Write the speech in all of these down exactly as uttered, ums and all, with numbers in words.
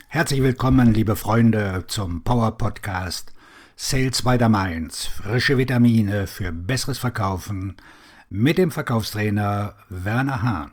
Herzlich willkommen, liebe Freunde, zum Power Podcast Sales by the Mainz. Frische Vitamine für besseres Verkaufen mit dem Verkaufstrainer Werner Hahn.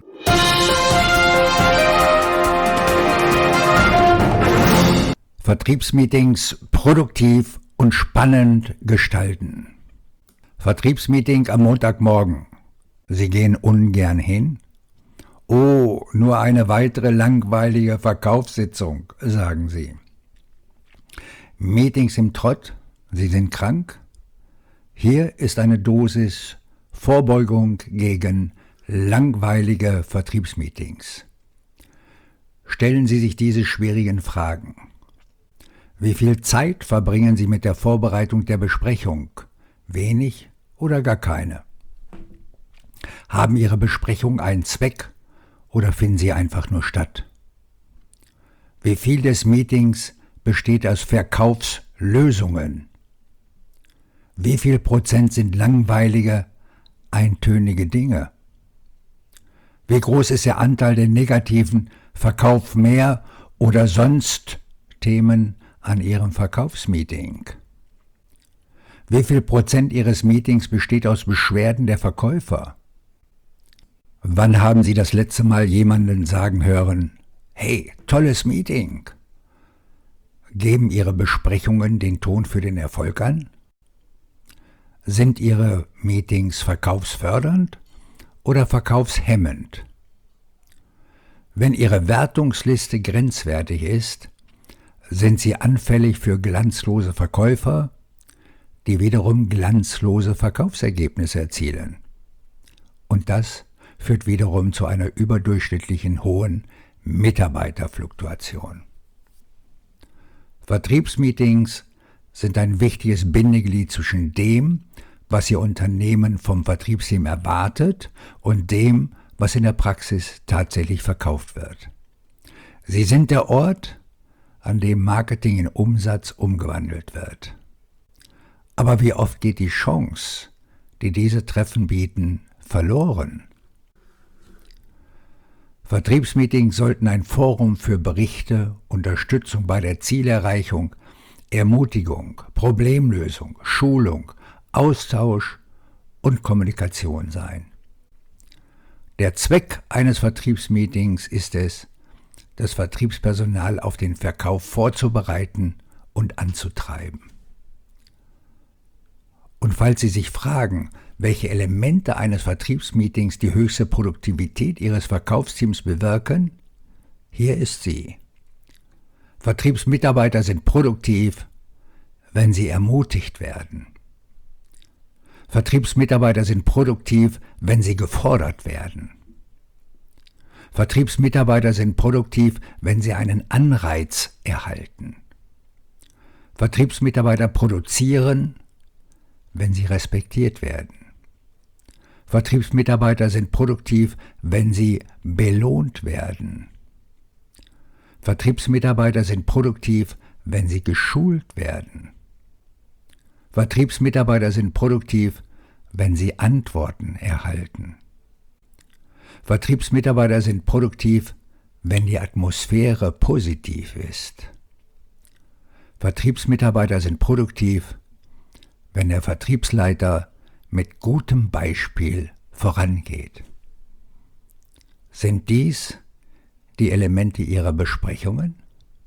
Vertriebsmeetings produktiv und spannend gestalten. Vertriebsmeeting am Montagmorgen. Sie gehen ungern hin? Oh, nur eine weitere langweilige Verkaufssitzung, sagen Sie. Meetings im Trott? Sie sind krank? Hier ist eine Dosis Vorbeugung gegen langweilige Vertriebsmeetings. Stellen Sie sich diese schwierigen Fragen. Wie viel Zeit verbringen Sie mit der Vorbereitung der Besprechung? Wenig oder gar keine? Haben Ihre Besprechungen einen Zweck oder finden sie einfach nur statt? Wie viel des Meetings besteht aus Verkaufslösungen? Wie viel Prozent sind langweilige, eintönige Dinge? Wie groß ist der Anteil der negativen Verkauf mehr oder sonst Themen an Ihrem Verkaufsmeeting? Wie viel Prozent Ihres Meetings besteht aus Beschwerden der Verkäufer? Wann haben Sie das letzte Mal jemanden sagen hören, hey, tolles Meeting? Geben Ihre Besprechungen den Ton für den Erfolg an? Sind Ihre Meetings verkaufsfördernd oder verkaufshemmend? Wenn Ihre Wertungsliste grenzwertig ist, sind Sie anfällig für glanzlose Verkäufer, die wiederum glanzlose Verkaufsergebnisse erzielen. Und das führt wiederum zu einer überdurchschnittlichen hohen Mitarbeiterfluktuation. Vertriebsmeetings sind ein wichtiges Bindeglied zwischen dem, was Ihr Unternehmen vom Vertriebsteam erwartet, und dem, was in der Praxis tatsächlich verkauft wird. Sie sind der Ort, an dem Marketing in Umsatz umgewandelt wird. Aber wie oft geht die Chance, die diese Treffen bieten, verloren? Vertriebsmeetings sollten ein Forum für Berichte, Unterstützung bei der Zielerreichung, Ermutigung, Problemlösung, Schulung, Austausch und Kommunikation sein. Der Zweck eines Vertriebsmeetings ist es, das Vertriebspersonal auf den Verkauf vorzubereiten und anzutreiben. Und falls Sie sich fragen, welche Elemente eines Vertriebsmeetings die höchste Produktivität Ihres Verkaufsteams bewirken, hier ist sie. Vertriebsmitarbeiter sind produktiv, wenn sie ermutigt werden. Vertriebsmitarbeiter sind produktiv, wenn sie gefordert werden. Vertriebsmitarbeiter sind produktiv, wenn sie einen Anreiz erhalten. Vertriebsmitarbeiter produzieren, wenn sie respektiert werden. Vertriebsmitarbeiter sind produktiv, wenn sie belohnt werden. Vertriebsmitarbeiter sind produktiv, wenn sie geschult werden. Vertriebsmitarbeiter sind produktiv, wenn sie Antworten erhalten. Vertriebsmitarbeiter sind produktiv, wenn die Atmosphäre positiv ist. Vertriebsmitarbeiter sind produktiv, wenn der Vertriebsleiter mit gutem Beispiel vorangeht. Sind dies die Elemente Ihrer Besprechungen?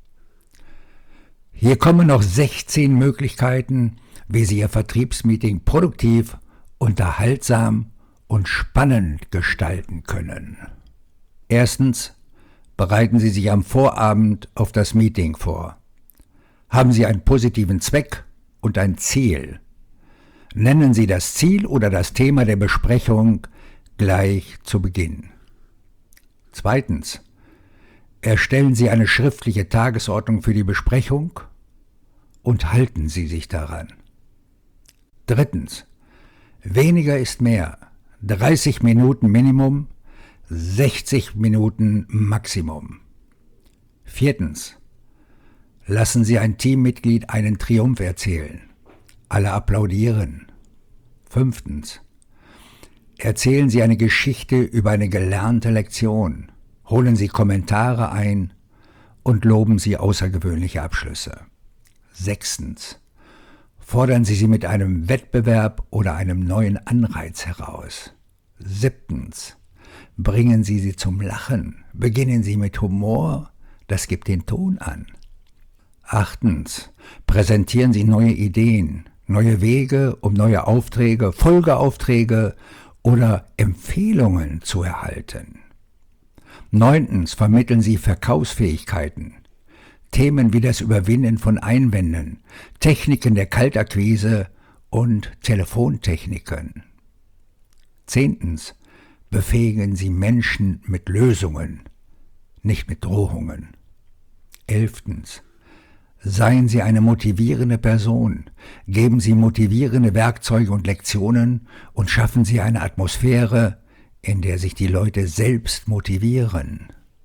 Hier kommen noch sechzehn Möglichkeiten, wie Sie Ihr Vertriebsmeeting produktiv, unterhaltsam und spannend gestalten können. Erstens, bereiten Sie sich am Vorabend auf das Meeting vor. Haben Sie einen positiven Zweck und ein Ziel. Nennen Sie das Ziel oder das Thema der Besprechung gleich zu Beginn. Zweitens, erstellen Sie eine schriftliche Tagesordnung für die Besprechung und halten Sie sich daran. Drittens, weniger ist mehr. dreißig Minuten Minimum, sechzig Minuten Maximum. Viertens, lassen Sie ein Teammitglied einen Triumph erzählen. Alle applaudieren. Fünftens, erzählen Sie eine Geschichte über eine gelernte Lektion. Holen Sie Kommentare ein und loben Sie außergewöhnliche Abschlüsse. Sechstens. Fordern Sie sie mit einem Wettbewerb oder einem neuen Anreiz heraus. Siebtens. Bringen Sie sie zum Lachen. Beginnen Sie mit Humor, das gibt den Ton an. Achtens. Präsentieren Sie neue Ideen, neue Wege, um neue Aufträge, Folgeaufträge oder Empfehlungen zu erhalten. Neuntens. Vermitteln Sie Verkaufsfähigkeiten. Themen wie das Überwinden von Einwänden, Techniken der Kaltakquise und Telefontechniken. Zehntens. Befähigen Sie Menschen mit Lösungen, nicht mit Drohungen. Elftens. Seien Sie eine motivierende Person, geben Sie motivierende Werkzeuge und Lektionen und schaffen Sie eine Atmosphäre, in der sich die Leute selbst motivieren.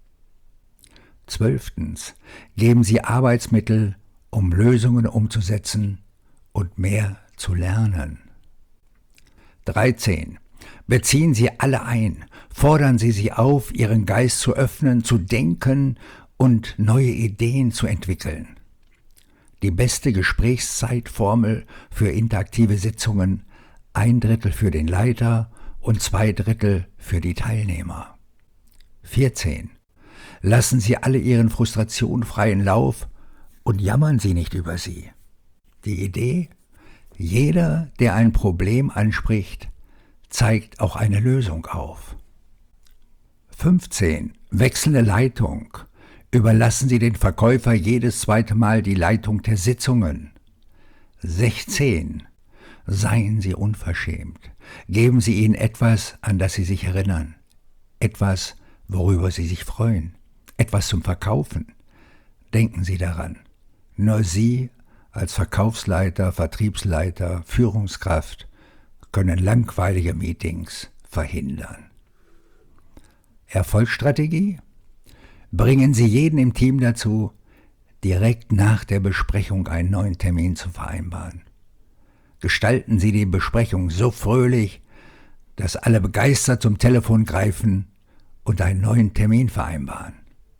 Zwölftens. Geben Sie Arbeitsmittel, um Lösungen umzusetzen und mehr zu lernen. Dreizehn. Beziehen Sie alle ein, fordern Sie sie auf, Ihren Geist zu öffnen, zu denken und neue Ideen zu entwickeln. Die beste Gesprächszeitformel für interaktive Sitzungen: ein Drittel für den Leiter und zwei Drittel für die Teilnehmer. vierzehn. Lassen Sie alle Ihren Frustrationen freien Lauf und jammern Sie nicht über sie. Die Idee: jeder, der ein Problem anspricht, zeigt auch eine Lösung auf. fünfzehn. Wechselnde Leitung. Überlassen Sie den Verkäufer jedes zweite Mal die Leitung der Sitzungen. sechzehn. Seien Sie unverschämt. Geben Sie ihnen etwas, an das sie sich erinnern. Etwas, worüber sie sich freuen. Etwas zum Verkaufen. Denken Sie daran. Nur Sie als Verkaufsleiter, Vertriebsleiter, Führungskraft können langweilige Meetings verhindern. Erfolgsstrategie? Bringen Sie jeden im Team dazu, direkt nach der Besprechung einen neuen Termin zu vereinbaren. Gestalten Sie die Besprechung so fröhlich, dass alle begeistert zum Telefon greifen und einen neuen Termin vereinbaren.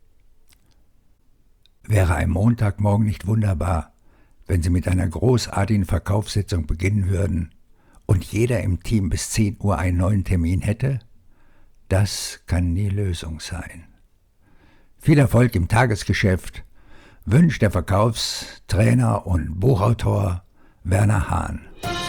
Wäre ein Montagmorgen nicht wunderbar, wenn Sie mit einer großartigen Verkaufssitzung beginnen würden und jeder im Team bis zehn Uhr einen neuen Termin hätte? Das kann die Lösung sein. Viel Erfolg im Tagesgeschäft wünscht der Verkaufstrainer und Buchautor Werner Hahn.